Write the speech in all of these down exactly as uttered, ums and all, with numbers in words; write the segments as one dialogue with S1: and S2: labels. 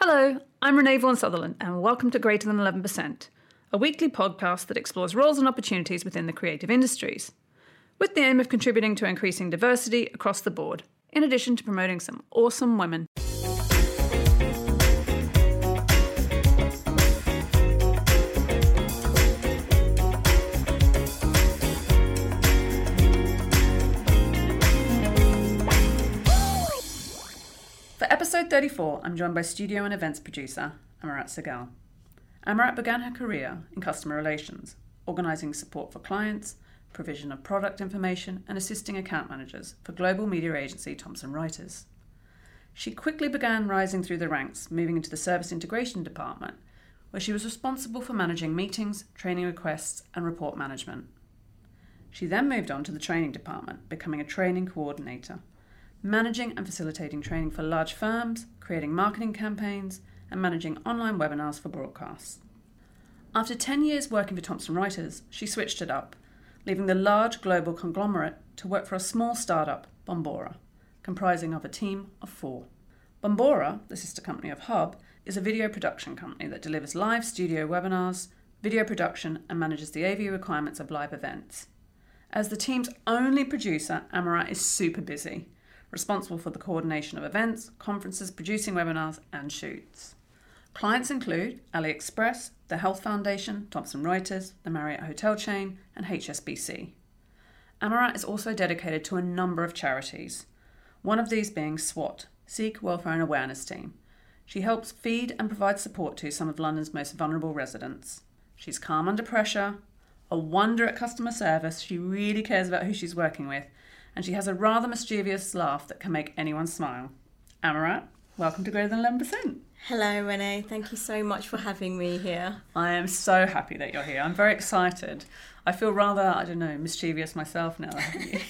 S1: Hello, I'm Renee Vaughan Sutherland and welcome to Greater Than eleven percent, a weekly podcast that explores roles and opportunities within the creative industries, with the aim of contributing to increasing diversity across the board, in addition to promoting some awesome women. For episode thirty-four, I'm joined by studio and events producer Amarat Sehgal. Amarat began her career in customer relations, organising support for clients, provision of product information, and assisting account managers for global media agency Thomson Reuters. She quickly began rising through the ranks, moving into the service integration department, where she was responsible for managing meetings, training requests, and report management. She then moved on to the training department, becoming a training coordinator, managing and facilitating training for large firms, creating marketing campaigns, and managing online webinars for broadcasts. After ten years working for Thomson Reuters, she switched it up, leaving the large global conglomerate to work for a small startup, Bombora, comprising of a team of four. Bombora, the sister company of Hub, is a video production company that delivers live studio webinars, video production, and manages the A V requirements of live events. As the team's only producer, Amarat is super busy, responsible for the coordination of events, conferences, producing webinars, and shoots. Clients include AliExpress, the Health Foundation, Thomson Reuters, the Marriott Hotel chain, and H S B C. Amarat is also dedicated to a number of charities, one of these being SWAT, Sikh Welfare and Awareness Team. She helps feed and provide support to some of London's most vulnerable residents. She's calm under pressure, a wonder at customer service. She really cares about who she's working with, and she has a rather mischievous laugh that can make anyone smile. Amarat, welcome to Greater Than eleven percent.
S2: Hello, Renee. Thank you so much for having me here.
S1: I am so happy that you're here. I'm very excited. I feel rather, I don't know, mischievous myself now.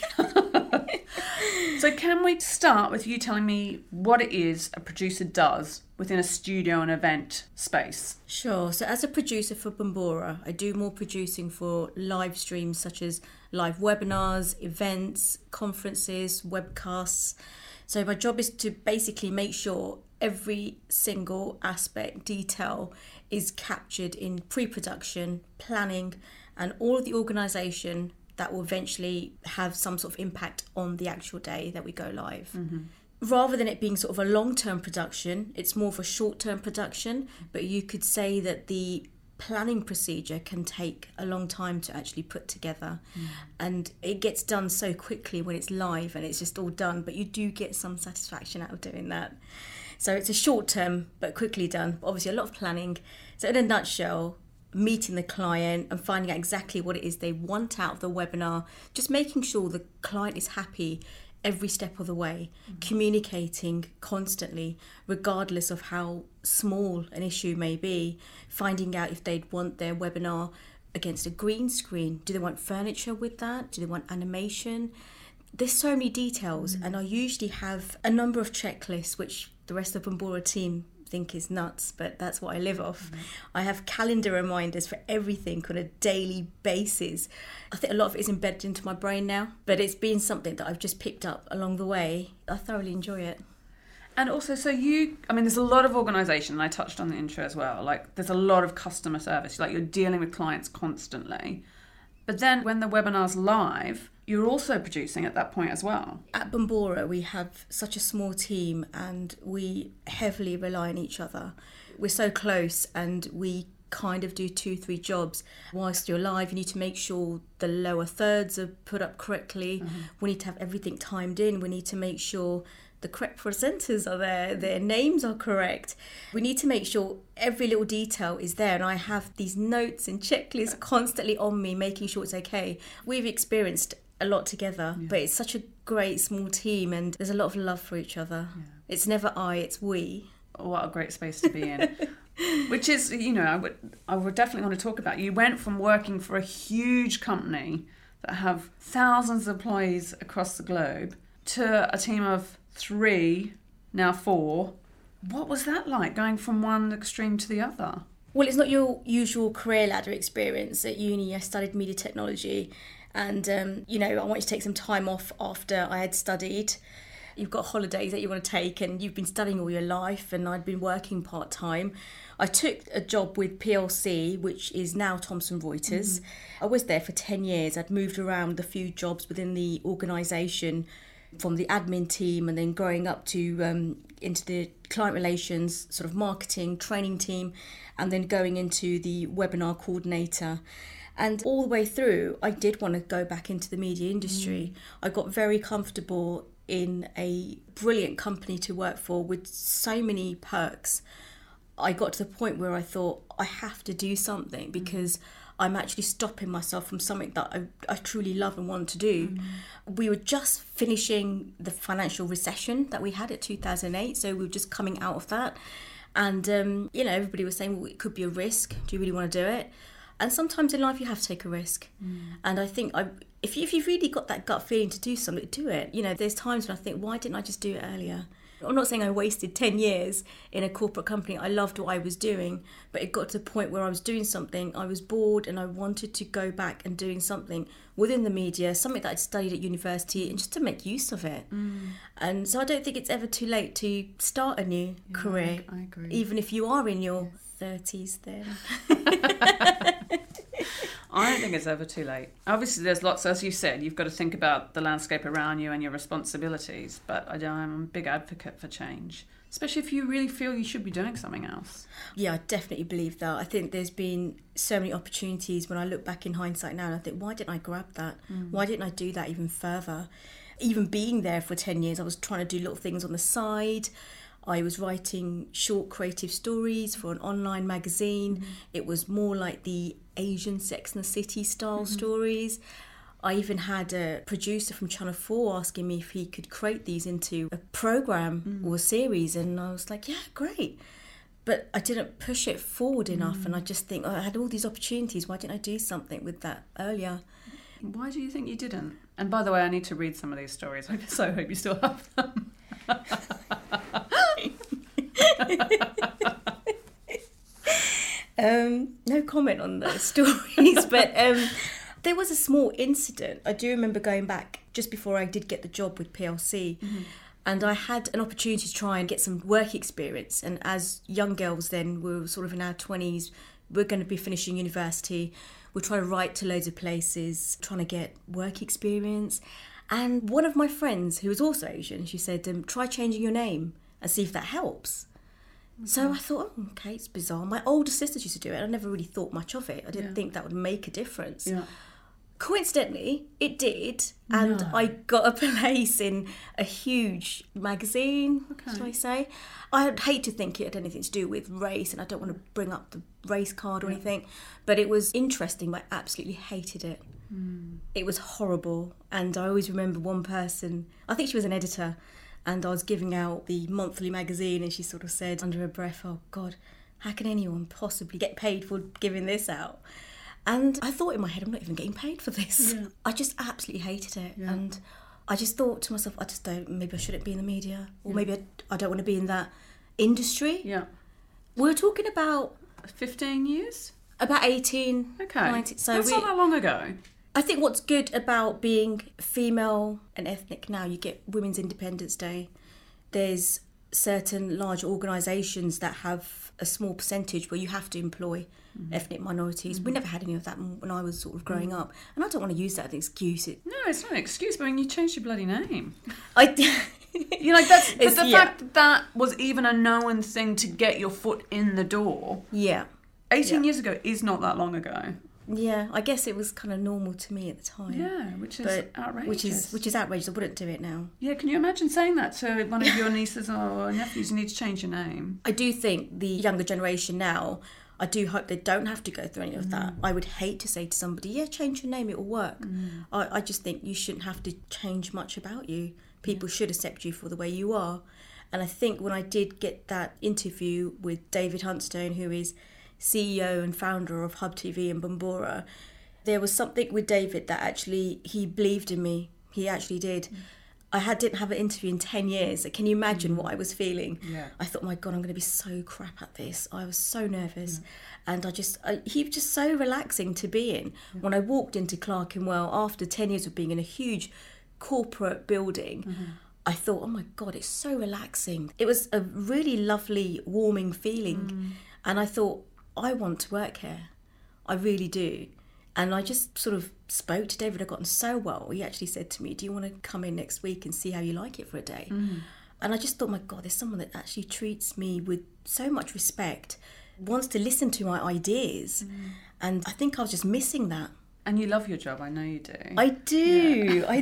S1: So can we start with you telling me what it is a producer does within a studio and event space?
S2: Sure. So as a producer for Bombora, I do more producing for live streams such as live webinars, events, conferences, webcasts. So my job is to basically make sure every single aspect, detail is captured in pre-production, planning, and all of the organisation that will eventually have some sort of impact on the actual day that we go live. Mm-hmm. Rather than it being sort of a long-term production, it's more of a short-term production, but you could say that the planning procedure can take a long time to actually put together. Mm. And it gets done so quickly when it's live and it's just all done, but you do get some satisfaction out of doing that. So it's a short-term, but quickly done. Obviously a lot of planning. So in a nutshell, meeting the client and finding out exactly what it is they want out of the webinar, just making sure the client is happy every step of the way, mm-hmm. communicating constantly, regardless of how small an issue may be, finding out if they'd want their webinar against a green screen. Do they want furniture with that? Do they want animation? There's so many details, mm-hmm. and I usually have a number of checklists, which the rest of the Bombora team think is nuts, but that's what I live off. Mm-hmm. I have calendar reminders for everything on a daily basis. I think a lot of it is embedded into my brain now, but it's been something that I've just picked up along the way. I thoroughly enjoy it.
S1: And also, so you, I mean, there's a lot of organisation, and I touched on the intro as well, like there's a lot of customer service, like you're dealing with clients constantly. But then when the webinar's live, you're also producing at that point as well.
S2: At Bombora, we have such a small team and we heavily rely on each other. We're so close and we kind of do two, three jobs. Whilst you're live, you need to make sure the lower thirds are put up correctly. Mm-hmm. We need to have everything timed in. We need to make sure the correct presenters are there, their names are correct. We need to make sure every little detail is there, and I have these notes and checklists constantly on me, making sure it's okay. We've experienced a lot together, yeah. but it's such a great small team and there's a lot of love for each other. Yeah. It's never I, it's we.
S1: What a great space to be in. Which is, you know, I would I would definitely want to talk about. You went from working for a huge company that have thousands of employees across the globe to a team of three, now four. What was that like, going from one extreme to the other?
S2: Well, it's not your usual career ladder experience. At uni, I studied media technology and, um, you know, I wanted to take some time off after I had studied. you've got holidays that you want to take and you've been studying all your life, and I'd been working part-time. I took a job with P L C, which is now Thomson Reuters. Mm-hmm. I was there for ten years. I'd moved around a few jobs within the organisation, from the admin team and then growing up to um, into the client relations, sort of marketing, training team, and then going into the webinar coordinator. And all the way through, I did want to go back into the media industry. Mm. I got very comfortable in a brilliant company to work for with so many perks. I got to the point where I thought, I have to do something because mm. I'm actually stopping myself from something that I, I truly love and want to do. Mm. We were just finishing the financial recession that we had at two thousand eight, so we were just coming out of that. And, um, you know, everybody was saying, well, it could be a risk. Do you really want to do it? And sometimes in life you have to take a risk. Mm. And I think I, if, you, if you've really got that gut feeling to do something, do it. You know, there's times when I think, why didn't I just do it earlier? I'm not saying I wasted ten years in a corporate company. I loved what I was doing, but it got to the point where I was doing something, I was bored, and I wanted to go back and doing something within the media, something that I'd studied at university, and just to make use of it. Mm. And so I don't think it's ever too late to start a new yeah, career.
S1: I agree.
S2: Even if you are in your thirties then.
S1: I don't think it's ever too late. Obviously, there's lots, as you said, you've got to think about the landscape around you and your responsibilities. But I, I'm a big advocate for change, especially if you really feel you should be doing something else.
S2: Yeah, I definitely believe that. I think there's been so many opportunities when I look back in hindsight now and I think, why didn't I grab that? Mm. Why didn't I do that even further? Even being there for ten years, I was trying to do little things on the side. I was writing short creative stories for an online magazine. Mm-hmm. It was more like the Asian Sex and the City style mm-hmm. stories. I even had a producer from Channel four asking me if he could create these into a programme mm. or a series, and I was like, yeah, great. But I didn't push it forward enough, mm. and I just think, oh, I had all these opportunities, why didn't I do something with that earlier?
S1: Why do you think you didn't? And by the way, I need to read some of these stories, so I hope you still have them.
S2: um, no comment on the stories, but um, there was a small incident. I do remember going back just before I did get the job with P L C, mm-hmm. and I had an opportunity to try and get some work experience. And as young girls then, we were sort of in our twenties, we're going to be finishing university, we're trying to write to loads of places, trying to get work experience. And one of my friends, who was also Asian, she said, um, try changing your name and see if that helps. Okay. So I thought, oh, okay, it's bizarre. My older sisters used to do it. I never really thought much of it. I didn't yeah. think that would make a difference. Yeah. Coincidentally, it did. And no. I got a place in a huge magazine, okay. should I say. I'd hate to think it had anything to do with race, and I don't want to bring up the race card or yeah. anything. But it was interesting, but I absolutely hated it. Mm. It was horrible. And I always remember one person, I think she was an editor, and I was giving out the monthly magazine, and she sort of said under her breath, oh God, how can anyone possibly get paid for giving this out? And I thought in my head, I'm not even getting paid for this. Yeah. I just absolutely hated it. Yeah. And I just thought to myself, I just don't, maybe I shouldn't be in the media, or yeah. maybe I, I don't want to be in that industry.
S1: Yeah.
S2: We were talking about...
S1: fifteen years?
S2: About eighteen.
S1: Okay.
S2: nineteen. So
S1: That's
S2: we,
S1: not that long ago.
S2: I think what's good about being female and ethnic now, you get Women's Independence Day. There's certain large organisations that have a small percentage where you have to employ mm-hmm. ethnic minorities. Mm-hmm. We never had any of that when I was sort of growing mm-hmm. up. And I don't want to use that as an excuse. It,
S1: no, it's not an excuse, but I mean, you changed your bloody name.
S2: I
S1: You know, like that's but the
S2: yeah.
S1: fact that that was even a known thing to get your foot in the door.
S2: Yeah.
S1: eighteen
S2: yeah.
S1: years ago is not that long ago.
S2: Yeah, I guess it was kind of normal to me at the time.
S1: Yeah, which is
S2: but,
S1: outrageous.
S2: Which is which is outrageous. I wouldn't do it now.
S1: Yeah, can you imagine saying that to one of your nieces or nephews? You need to change your name.
S2: I do think the younger generation now, I do hope they don't have to go through any of mm. that. I would hate to say to somebody, yeah, change your name, it will work. Mm. I, I just think you shouldn't have to change much about you. People yeah. should accept you for the way you are. And I think when I did get that interview with David Huntstone, who is C E O and founder of Hub T V and Bambora, there was something with David that actually, he believed in me. He actually did. Mm. I had didn't have an interview in ten years. Can you imagine mm. what I was feeling?
S1: Yeah.
S2: I thought, oh my God, I'm going to be so crap at this. I was so nervous. Yeah. And I just, I, he was just so relaxing to be in. Yeah. When I walked into Clerkenwell after ten years of being in a huge corporate building, mm-hmm. I thought, oh my God, it's so relaxing. It was a really lovely, warming feeling. Mm. And I thought, I want to work here. I really do. And I just sort of spoke to David. I'd gotten so well. He actually said to me, do you want to come in next week and see how you like it for a day? Mm. And I just thought, my God, there's someone that actually treats me with so much respect, wants to listen to my ideas. Mm. And I think I was just missing that.
S1: And you love your job, I know you do.
S2: I do, yeah. I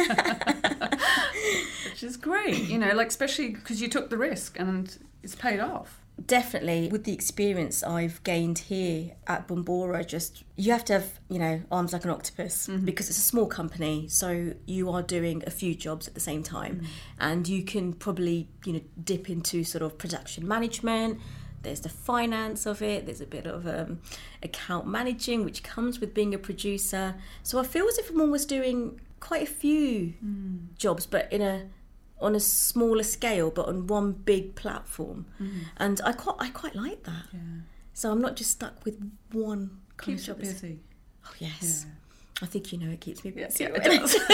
S2: do.
S1: Which is great, you know, like especially because you took the risk and it's paid off.
S2: Definitely. With the experience I've gained here at Bombora, just you have to have, you know, arms like an octopus mm-hmm. because it's a small company. So you are doing a few jobs at the same time mm-hmm. and you can probably, you know, dip into sort of production management. There's the finance of it. There's a bit of um, account managing, which comes with being a producer. So I feel as if I'm almost doing quite a few mm. jobs, but in a on a smaller scale, but on one big platform. Mm. And I quite I quite like that. Yeah. So I'm not just stuck with one kind
S1: Keeps
S2: of job.
S1: you busy.
S2: Oh yes, yeah. I think you know it keeps me busy.
S1: Yeah, yeah,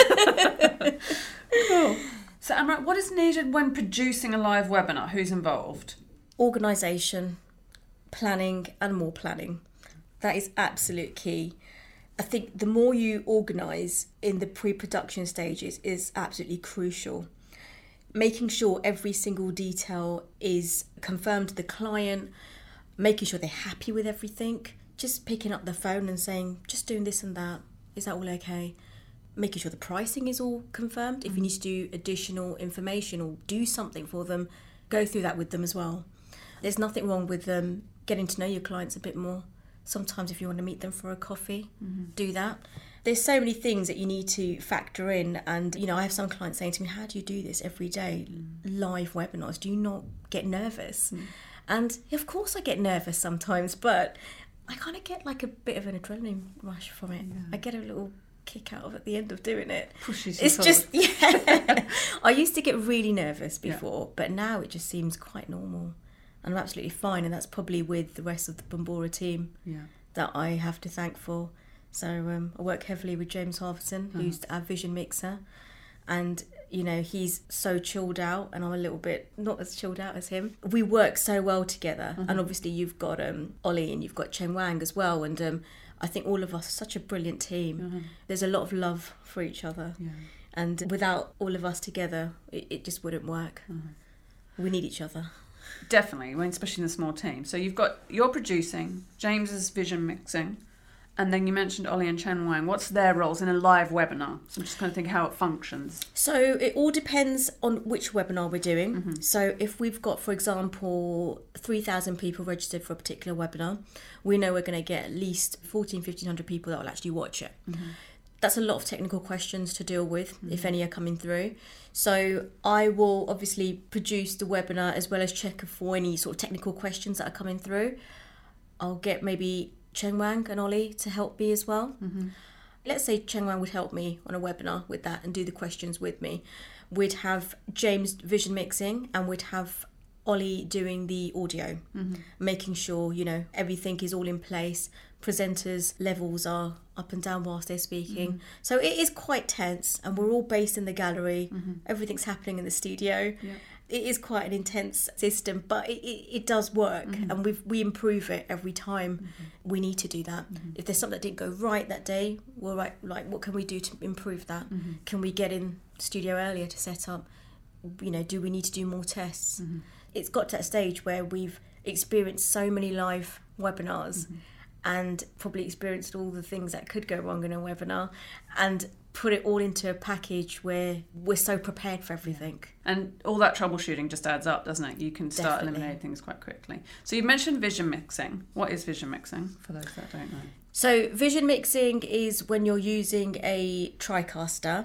S1: it does. Cool. So Amrit, what is needed when producing a live webinar? Who's involved?
S2: Organisation, planning and more planning. That is absolute key. I think the more you organise in the pre-production stages is absolutely crucial. Making sure every single detail is confirmed to the client, making sure they're happy with everything, just picking up the phone and saying, just doing this and that, is that all okay? Making sure the pricing is all confirmed. If you need to do additional information or do something for them, go through that with them as well. There's nothing wrong with um, getting to know your clients a bit more. Sometimes if you want to meet them for a coffee, mm-hmm. do that. There's so many things that you need to factor in. And, you know, I have some clients saying to me, how do you do this every day? Mm. Live webinars, do you not get nervous? Mm. And of course I get nervous sometimes, but I kind of get like a bit of an adrenaline rush from it. Yeah. I get a little kick out of at the end of doing it.
S1: Pushes you
S2: It's
S1: forward.
S2: just, yeah. I used to get really nervous before, yeah. but now it just seems quite normal. And I'm absolutely fine, and that's probably with the rest of the Bombora team yeah. that I have to thank for. So um, I work heavily with James Harverson, uh-huh. who's our vision mixer, and you know he's so chilled out, and I'm a little bit not as chilled out as him. We work so well together, uh-huh. and obviously you've got um, Ollie and you've got Chen Wang as well, and um, I think all of us are such a brilliant team. Uh-huh. There's a lot of love for each other, yeah. and without all of us together, it, it just wouldn't work. Uh-huh. We need each other.
S1: Definitely, especially in a small team. So you've got, you're producing, James is vision mixing, and then you mentioned Ollie and Chen Wang. What's their roles in a live webinar? So I'm just kind of thinking how it functions.
S2: So it all depends on which webinar we're doing. Mm-hmm. So if we've got, for example, three thousand people registered for a particular webinar, we know we're going to get at least fourteen, fifteen hundred people that will actually watch it. Mm-hmm. That's a lot of technical questions to deal with, mm-hmm. if any are coming through. So I will obviously produce the webinar as well as check for any sort of technical questions that are coming through. I'll get maybe Chen Wang and Ollie to help me as well. Mm-hmm. Let's say Chen Wang would help me on a webinar with that and do the questions with me. We'd have James vision mixing and we'd have Ollie doing the audio, mm-hmm. making sure, you know, everything is all in place. Presenters' levels are up and down whilst they're speaking. Mm-hmm. So it is quite tense, and we're all based in the gallery. Mm-hmm. Everything's happening in the studio. Yeah. It is quite an intense system, but it, it, it does work, mm-hmm. and we we improve it every time. Mm-hmm. We need to do that. Mm-hmm. If there's something that didn't go right that day, well, right, like what can we do to improve that? Mm-hmm. Can we get in studio earlier to set up? You know, do we need to do more tests? Mm-hmm. It's got to that stage where we've experienced so many live webinars. Mm-hmm. and probably experienced all the things that could go wrong in a webinar and put it all into a package where we're so prepared for everything.
S1: And all that troubleshooting just adds up, doesn't it? You can start
S2: Definitely.
S1: eliminating things quite quickly. So you mentioned vision mixing. What is vision mixing, for those that don't know?
S2: So vision mixing is when you're using a TriCaster.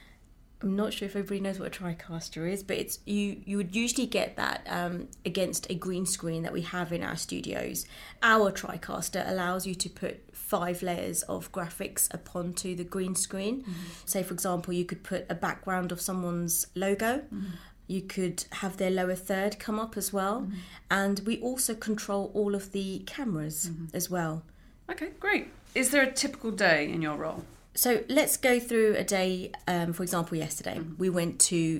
S2: I'm not sure if everybody knows what a TriCaster is, but it's you you would usually get that um, against a green screen that we have in our studios. Our TriCaster allows you to put five layers of graphics upon to the green screen. Mm-hmm. Say, for example, you could put a background of someone's logo. Mm-hmm. You could have their lower third come up as well. Mm-hmm. And we also control all of the cameras mm-hmm. as well.
S1: Okay, great. Is there a typical day in your role?
S2: So let's go through a day, um, for example, yesterday. Mm-hmm. We went to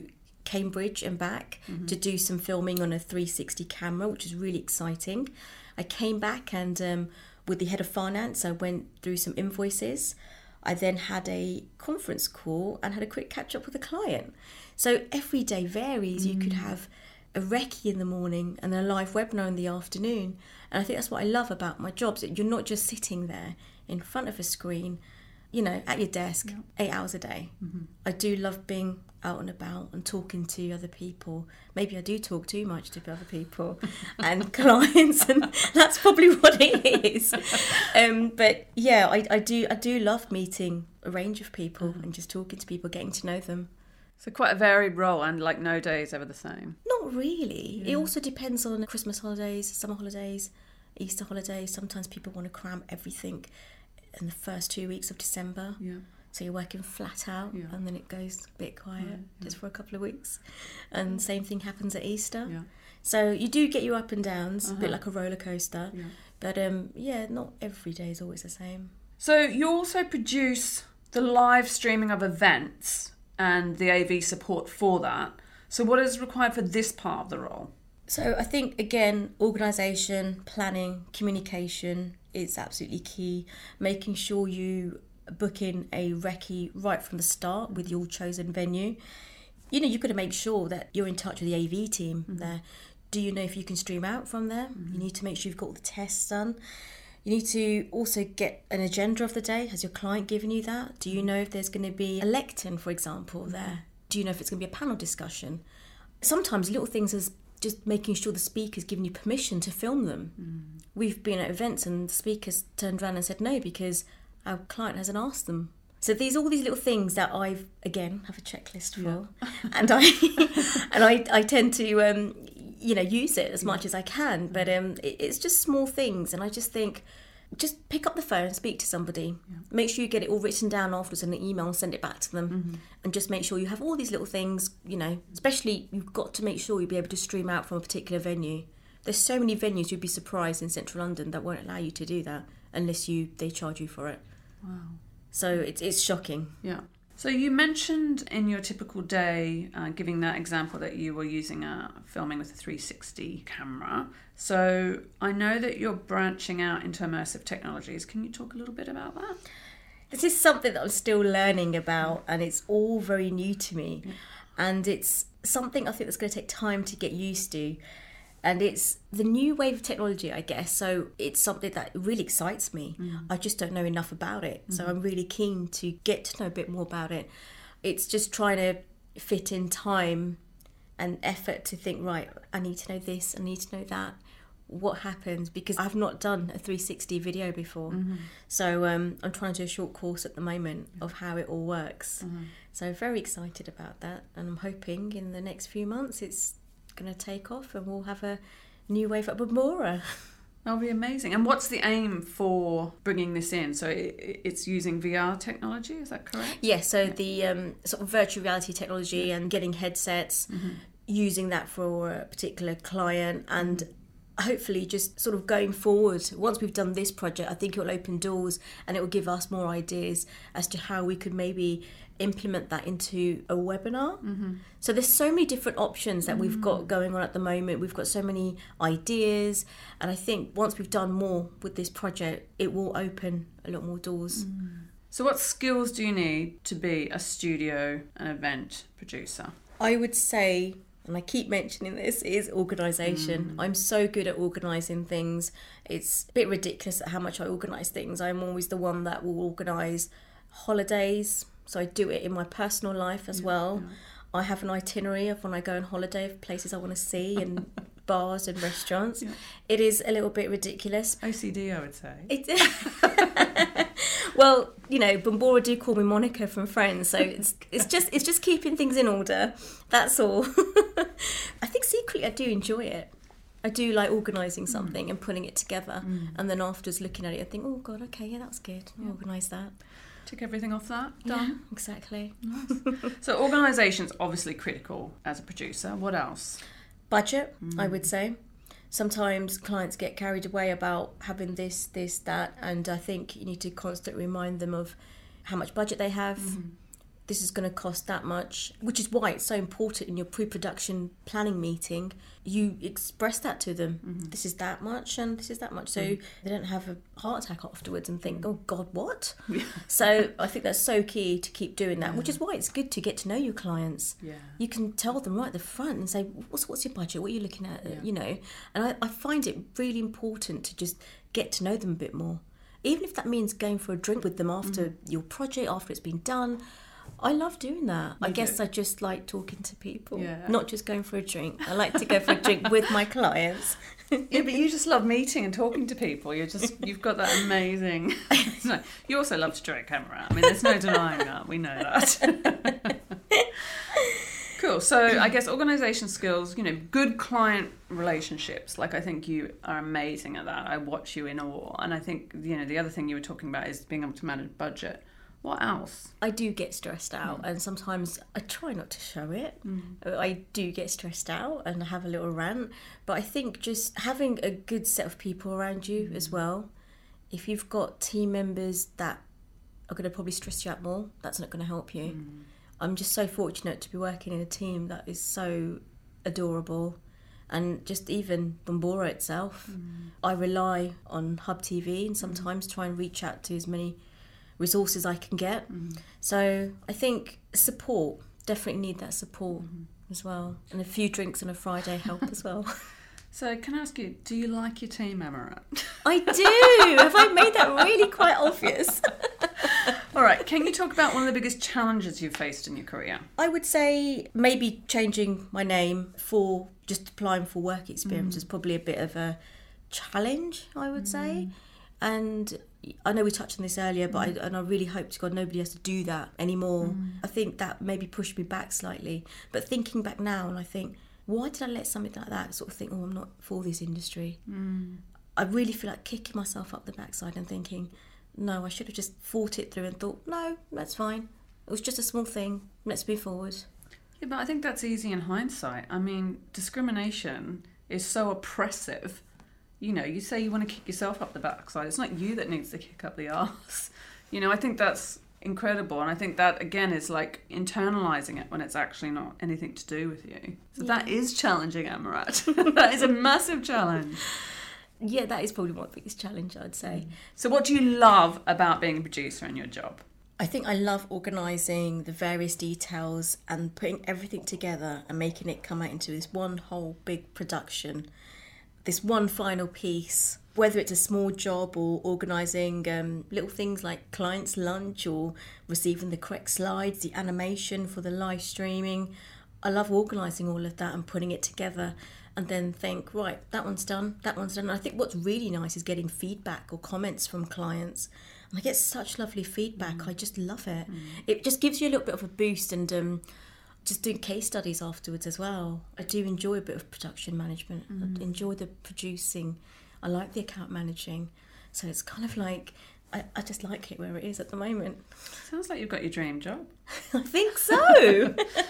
S2: Cambridge and back mm-hmm. to do some filming on a three sixty camera, which is really exciting. I came back and um, with the head of finance, I went through some invoices. I then had a conference call and had a quick catch up with a client. So every day varies. Mm. You could have a recce in the morning and then a live webinar in the afternoon. And I think that's what I love about my jobs, that you're not just sitting there in front of a screen, you know, at your desk, yeah. eight hours a day. Mm-hmm. I do love being out and about and talking to other people. Maybe I do talk too much to other people and clients, and that's probably what it is. Um, but yeah, I, I do I do love meeting a range of people mm-hmm. and just talking to people, getting to know them.
S1: So quite a varied role, and like no day is ever the same.
S2: Not really. Yeah. It also depends on Christmas holidays, summer holidays, Easter holidays. Sometimes people want to cram everything in the first two weeks of December. Yeah. So you're working flat out yeah. and then it goes a bit quiet right, yeah. just for a couple of weeks. And same thing happens at Easter. Yeah. So you do get your up and downs, uh-huh. a bit like a roller coaster. Yeah. But um, yeah, not every day is always the same.
S1: So you also produce the live streaming of events and the A V support for that. So what is required for this part of the role?
S2: So I think, again, organisation, planning, communication is absolutely key. Making sure you book in a recce right from the start with your chosen venue. You know, you've got to make sure that you're in touch with the A V team mm-hmm. there. Do you know if you can stream out from there? Mm-hmm. You need to make sure you've got all the tests done. You need to also get an agenda of the day. Has your client given you that? Do you know if there's going to be a lectern, for example, mm-hmm. there? Do you know if it's going to be a panel discussion? Sometimes little things as just making sure the speaker's given you permission to film them. Mm. We've been at events and the speakers turned around and said no because our client hasn't asked them. So these all these little things that I've, again, have a checklist for. Yeah. and I and I, I tend to, um, you know, use it as much as I can. But um, it, it's just small things. And I just think, just pick up the phone, speak to somebody. Yeah. Make sure you get it all written down afterwards in an email and send it back to them. Mm-hmm. And just make sure you have all these little things, you know, especially you've got to make sure you'll be able to stream out from a particular venue. There's so many venues, you'd be surprised in central London that won't allow you to do that unless you they charge you for it. Wow. So it's it's shocking.
S1: Yeah. So you mentioned in your typical day, uh, giving that example that you were using a filming with a three sixty camera. So I know that you're branching out into immersive technologies. Can you talk a little bit about that?
S2: This is something that I'm still learning about, and it's all very new to me. Yeah. And it's something I think that's going to take time to get used to. And it's the new wave of technology, I guess. So it's something that really excites me. Mm. I just don't know enough about it. Mm-hmm. So I'm really keen to get to know a bit more about it. It's just trying to fit in time and effort to think, right, I need to know this, I need to know that. What happens? Because I've not done a three sixty video before. Mm-hmm. So um, I'm trying to do a short course at the moment of how it all works. Mm-hmm. So very excited about that. And I'm hoping in the next few months it's going to take off and we'll have a new wave at Bambora.
S1: That'll be amazing. And what's the aim for bringing this in? So it, it's using V R technology, is that correct?
S2: Yes, yeah, so yeah. the um, sort of virtual reality technology yeah. and getting headsets, mm-hmm. using that for a particular client, and mm-hmm. hopefully just sort of going forward, once we've done this project, I think it will open doors and it will give us more ideas as to how we could maybe implement that into a webinar. Mm-hmm. So there's so many different options that mm-hmm. we've got going on at the moment. We've got so many ideas, and I think once we've done more with this project, it will open a lot more doors. Mm.
S1: So what skills do you need to be a studio and event producer?
S2: I would say, and I keep mentioning this, is organisation. Mm. I'm so good at organising things. It's a bit ridiculous at how much I organise things. I'm always the one that will organise holidays. So I do it in my personal life as yeah, well. Yeah. I have an itinerary of when I go on holiday of places I want to see and bars and restaurants. Yeah. It is a little bit ridiculous.
S1: O C D, I would say.
S2: It, well, you know, Bambora do call me Monica from Friends, so it's it's just it's just keeping things in order. That's all. I think secretly I do enjoy it. I do like organising something mm. and putting it together, mm. and then afterwards looking at it and think, oh God, okay, yeah, that's good. I'll yeah. organise that.
S1: Tick everything off that. Done.
S2: Yeah, exactly.
S1: Nice. So organisation's obviously critical as a producer. What else?
S2: Budget, mm. I would say. Sometimes clients get carried away about having this, this, that, and I think you need to constantly remind them of how much budget they have, mm-hmm. this is going to cost that much, which is why it's so important in your pre-production planning meeting. You express that to them. Mm-hmm. This is that much and this is that much. So mm. they don't have a heart attack afterwards and think, oh God, what? Yeah. So I think that's so key to keep doing that, yeah. which is why it's good to get to know your clients.
S1: Yeah.
S2: You can tell them right at the front and say, what's what's your budget? What are you looking at?
S1: Yeah.
S2: You know, and I, I find it really important to just get to know them a bit more. Even if that means going for a drink with them after mm. your project, after it's been done. I love doing that. You I guess do. I just like talking to people, yeah. not just going for a drink. I like to go for a drink with my clients.
S1: Yeah, but you just love meeting and talking to people. You're just, you've got that amazing... You also love to drink, Amarat. I mean, there's no denying that. We know that. Cool. So I guess organisation skills, you know, good client relationships. Like, I think you are amazing at that. I watch you in awe. And I think, you know, the other thing you were talking about is being able to manage budget. What else?
S2: I do get stressed out, mm. and sometimes I try not to show it. Mm. I do get stressed out and have a little rant, but I think just having a good set of people around you mm. as well. If you've got team members that are going to probably stress you out more, that's not going to help you. Mm. I'm just so fortunate to be working in a team that is so adorable. And just even Bombora itself, mm. I rely on Hub T V and sometimes mm. try and reach out to as many resources I can get. Mm. So I think support, definitely need that support mm. as well. And a few drinks on a Friday help as well.
S1: So can I ask you, do you like your team, Amarat?
S2: I do! Have I made that really quite obvious?
S1: All right, can you talk about one of the biggest challenges you've faced in your career?
S2: I would say maybe changing my name for just applying for work experience mm. is probably a bit of a challenge, I would mm. say. And I know we touched on this earlier, but mm. I, and I really hope to God nobody has to do that anymore. Mm. I think that maybe pushed me back slightly. But thinking back now, and I think, why did I let something like that sort of think, oh, I'm not for this industry? Mm. I really feel like kicking myself up the backside and thinking, no, I should have just fought it through and thought, no, that's fine. It was just a small thing. Let's move forward.
S1: Yeah, but I think that's easy in hindsight. I mean, discrimination is so oppressive. You know, you say you want to kick yourself up the backside. It's not you that needs to kick up the arse. You know, I think that's incredible. And I think that, again, is like internalising it when it's actually not anything to do with you. So yeah. That is challenging, Amarat. That is a massive challenge.
S2: Yeah, that is probably my biggest challenge, I'd say.
S1: So what do you love about being a producer in your job?
S2: I think I love organising the various details and putting everything together and making it come out into this one whole big production, this one final piece, whether it's a small job or organising um, little things like clients' lunch or receiving the correct slides, the animation for the live streaming. I love organising all of that and putting it together and then think, right, that one's done, that one's done. And I think what's really nice is getting feedback or comments from clients. And I get such lovely feedback. Mm. I just love it. Mm. It just gives you a little bit of a boost, and um, just doing case studies afterwards as well. I do enjoy a bit of production management. Mm. I enjoy the producing. I like the account managing. So it's kind of like, I, I just like it where it is at the moment.
S1: Sounds like you've got your dream job.
S2: I think so.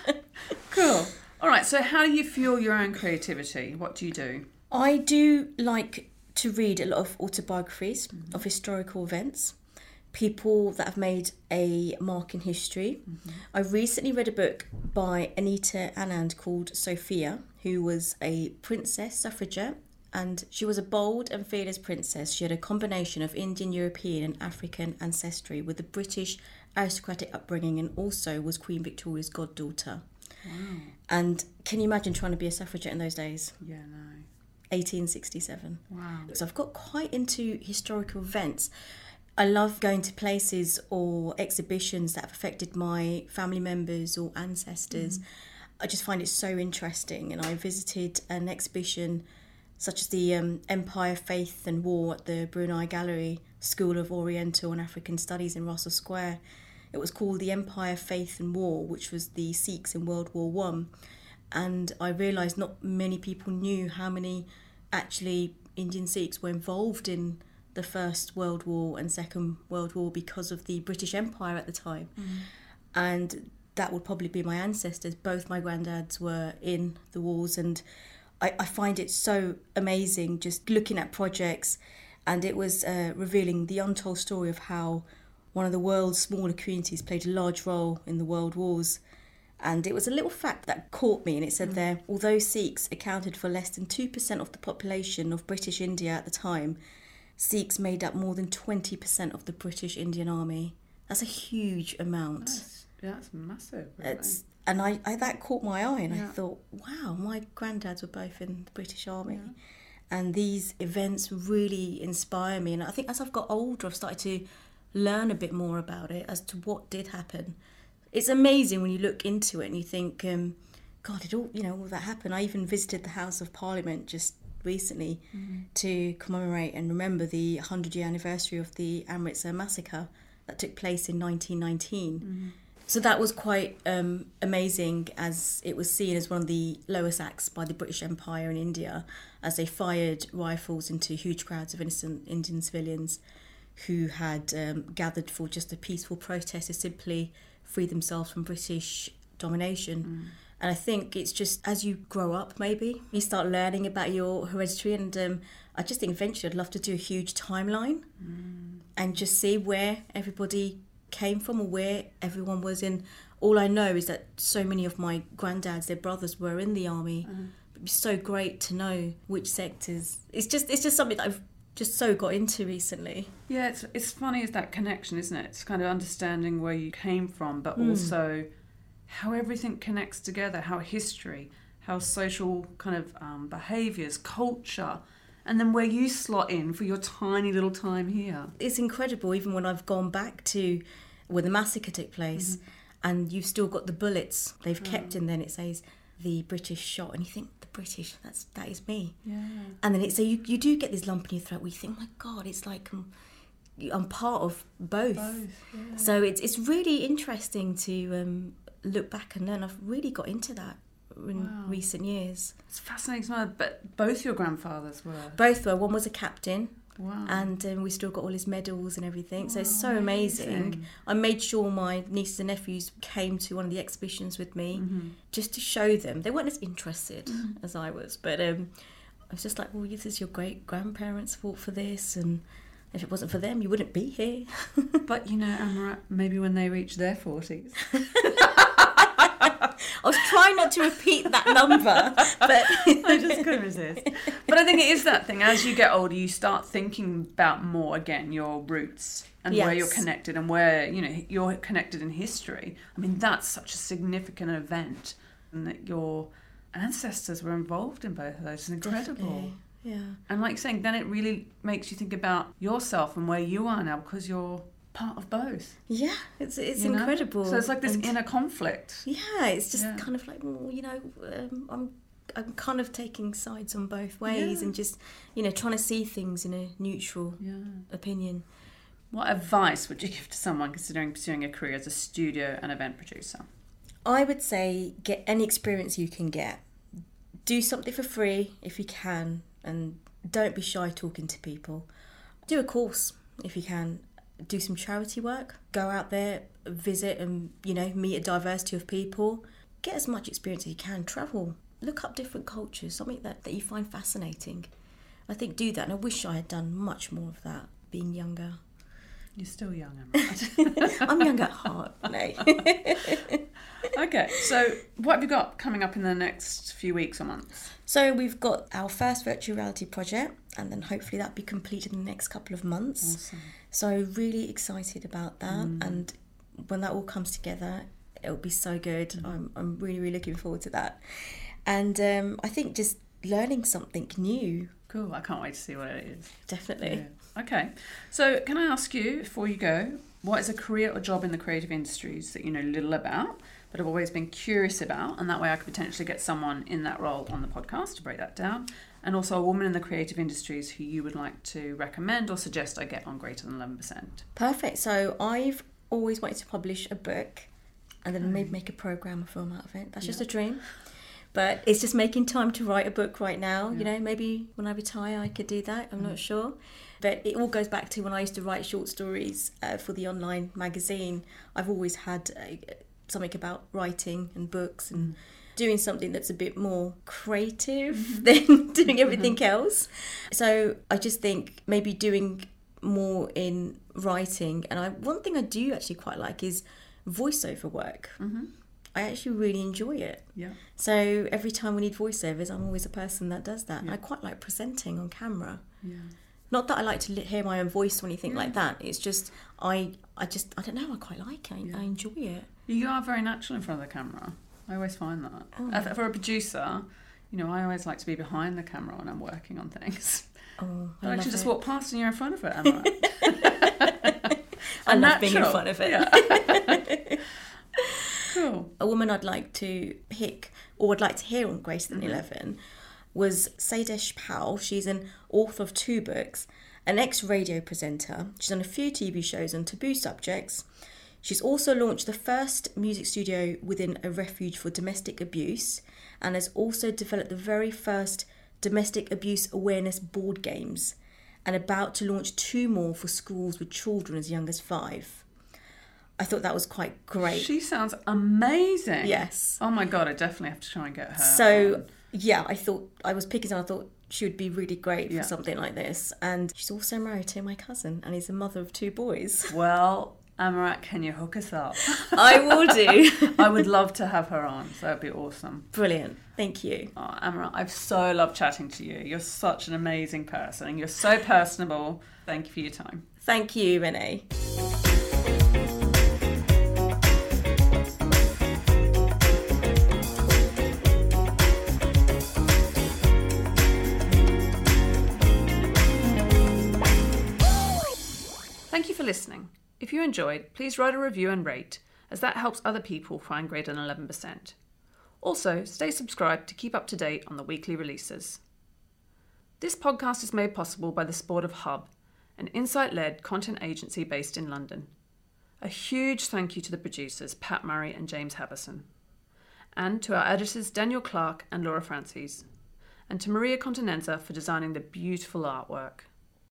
S1: Cool. All right, so how do you fuel your own creativity? What do you do?
S2: I do like to read a lot of autobiographies mm-hmm. of historical events, people that have made a mark in history. Mm-hmm. I recently read a book by Anita Anand called Sophia, who was a princess suffragette, and she was a bold and fearless princess. She had a combination of Indian, European and African ancestry with a British aristocratic upbringing, and also was Queen Victoria's goddaughter. Wow. And can you imagine trying to be a suffragette in those days?
S1: Yeah, no.
S2: eighteen sixty-seven.
S1: Wow.
S2: So I've got quite into historical events. I love going to places or exhibitions that have affected my family members or ancestors. Mm. I just find it so interesting. And I visited an exhibition such as the um, Empire, Faith and War at the Brunei Gallery School of Oriental and African Studies in Russell Square. It was called the Empire, Faith and War, which was the Sikhs in World War One. And I realised not many people knew how many actually Indian Sikhs were involved in the First World War and Second World War because of the British Empire at the time. Mm. And that would probably be my ancestors. Both my granddads were in the wars, and I, I find it so amazing just looking at projects. And it was uh, revealing the untold story of how one of the world's smaller communities played a large role in the world wars. And it was a little fact that caught me, and it said mm. there, although Sikhs accounted for less than two percent of the population of British India at the time, Sikhs made up more than twenty percent of the British Indian Army. That's a huge amount.
S1: That's, yeah, that's massive. Really.
S2: It's, and I, I that caught my eye, and yeah. I thought, wow, my granddads were both in the British Army. Yeah. And these events really inspire me. And I think as I've got older, I've started to learn a bit more about it as to what did happen. It's amazing when you look into it and you think, um, God, did all, you know, all that happen? I even visited the House of Parliament just recently mm-hmm. to commemorate and remember the hundred-year anniversary of the Amritsar massacre that took place in nineteen nineteen. Mm-hmm. So that was quite um, amazing, as it was seen as one of the lowest acts by the British Empire in India, as they fired rifles into huge crowds of innocent Indian civilians who had um, gathered for just a peaceful protest to simply free themselves from British domination. Mm. And I think it's just as you grow up, maybe you start learning about your hereditary, and um, I just think eventually I'd love to do a huge timeline mm. and just see where everybody came from or where everyone was in. All I know is that so many of my granddads, their brothers, were in the army. Mm. It'd be so great to know which sectors. It's just it's just something that I've just so got into recently.
S1: Yeah, it's it's funny is that connection, isn't it? It's kind of understanding where you came from, but mm. also how everything connects together, how history, how social kind of um, behaviours, culture, and then where you slot in for your tiny little time here.
S2: It's incredible, even when I've gone back to where the massacre took place, mm-hmm. and you've still got the bullets they've oh. kept in there, and it says the British shot, and you think, the British, that's that is me.
S1: Yeah.
S2: And then it so you, you do get this lump in your throat where you think, oh my God, it's like um, I'm part of both.
S1: Both, yeah.
S2: So it's it's really interesting to um, look back and learn. I've really got into that in wow. recent years.
S1: It's fascinating to know, but both your grandfathers were?
S2: Both were. One was a captain.
S1: Wow.
S2: And um, we still got all his medals and everything. Wow, so it's so amazing. amazing. I made sure my nieces and nephews came to one of the exhibitions with me mm-hmm. just to show them. They weren't as interested mm-hmm. as I was, but um, I was just like, well, this is your great-grandparents fought for this, and if it wasn't for them, you wouldn't be here.
S1: But, you know, Amrit, maybe when they reach their forties...
S2: I was trying not to repeat that number, but
S1: I just couldn't resist. But I think it is that thing. As you get older, you start thinking about more again your roots and yes. where you're connected, and where you know you're connected in history. I mean, that's such a significant event, and that your ancestors were involved in both of those. It's incredible.
S2: Definitely. Yeah.
S1: And like you're saying, then it really makes you think about yourself and where you are now, because you're part of both.
S2: Yeah, it's it's
S1: you
S2: incredible.
S1: Know? So it's like this
S2: and
S1: inner conflict.
S2: Yeah, it's just yeah. kind of like, well, you know, um, I'm I'm kind of taking sides on both ways yeah. and just, you know, trying to see things in a neutral
S1: yeah.
S2: opinion.
S1: What advice would you give to someone considering pursuing a career as a studio and event producer?
S2: I would say get any experience you can get. Do something for free if you can, and don't be shy talking to people. Do a course if you can. Do some charity work, go out there, visit and, you know, meet a diversity of people. Get as much experience as you can, travel, look up different cultures, something that, that you find fascinating. I think do that, and I wish I had done much more of that being younger.
S1: You're still young, Amrit.
S2: I'm young at heart, no.
S1: Okay, so what have you got coming up in the next few weeks or months?
S2: So we've got our first virtual reality project, and then hopefully that'll be completed in the next couple of months.
S1: Awesome.
S2: So really excited about that, mm. and when that all comes together, it'll be so good. Mm. I'm I'm really, really looking forward to that. And um, I think just learning something new.
S1: Cool, I can't wait to see what it is.
S2: Definitely.
S1: Yeah. Okay, so can I ask you, before you go, what is a career or job in the creative industries that you know little about, but have always been curious about, and that way I could potentially get someone in that role on the podcast to break that down, and also a woman in the creative industries who you would like to recommend or suggest I get on Greater Than eleven percent.
S2: Perfect. So I've always wanted to publish a book and then maybe make a program or film out of it. That's yeah. just a dream. But it's just making time to write a book right now. Yeah. You know, maybe when I retire I could do that. I'm mm. not sure. But it all goes back to when I used to write short stories uh, for the online magazine. I've always had uh, something about writing and books and mm. doing something that's a bit more creative mm-hmm. than doing everything mm-hmm. else. So I just think maybe doing more in writing, and I one thing I do actually quite like is voiceover work. Mm-hmm. I actually really enjoy it.
S1: Yeah.
S2: So every time we need voiceovers, I'm always a person that does that.
S1: Yeah.
S2: I quite like presenting on camera.
S1: Yeah.
S2: Not that I like to li- hear my own voice or anything
S1: Yeah.
S2: like that. It's just I, I just I don't know. I quite like it.
S1: Yeah.
S2: I enjoy it.
S1: You are very natural in front of the camera. I always find that.
S2: Oh.
S1: Uh, For a producer, you know, I always like to be behind the camera when I'm working on things.
S2: Oh,
S1: I
S2: I
S1: actually
S2: love
S1: just
S2: it.
S1: walk past and you're in front of it, Emma.
S2: I love being in front of it.
S1: Yeah. Cool.
S2: A woman I'd like to pick, or would like to hear on Greater Than
S1: Mm-hmm.
S2: Eleven, was Sadesh Pal. She's an author of two books, an ex-radio presenter. She's done a few T V shows on taboo subjects. She's also launched the first music studio within a refuge for domestic abuse, and has also developed the very first domestic abuse awareness board games, and about to launch two more for schools with children as young as five. I thought that was quite great.
S1: She sounds amazing.
S2: Yes.
S1: Oh my God, I definitely have to try and get her.
S2: So,
S1: on.
S2: yeah, I thought, I was picking on, I thought she would be really great
S1: Yeah.
S2: for something like this. And she's also married to my cousin, and he's a mother of two boys.
S1: Well, Amarat, can you hook us up?
S2: I will do.
S1: I would love to have her on, so it'd be awesome.
S2: Brilliant. Thank you.
S1: Oh, Amarat, I've so loved chatting to you. You're such an amazing person, and you're so personable. Thank you for your time.
S2: Thank you, Renee.
S1: Thank you for listening. If you enjoyed, please write a review and rate, as that helps other people find greater than eleven percent. Also, stay subscribed to keep up to date on the weekly releases. This podcast is made possible by the support of Hub, an insight-led content agency based in London. A huge thank you to the producers Pat Murray and James Haberson, and to our editors Daniel Clark and Laura Francis, and to Maria Continenza for designing the beautiful artwork.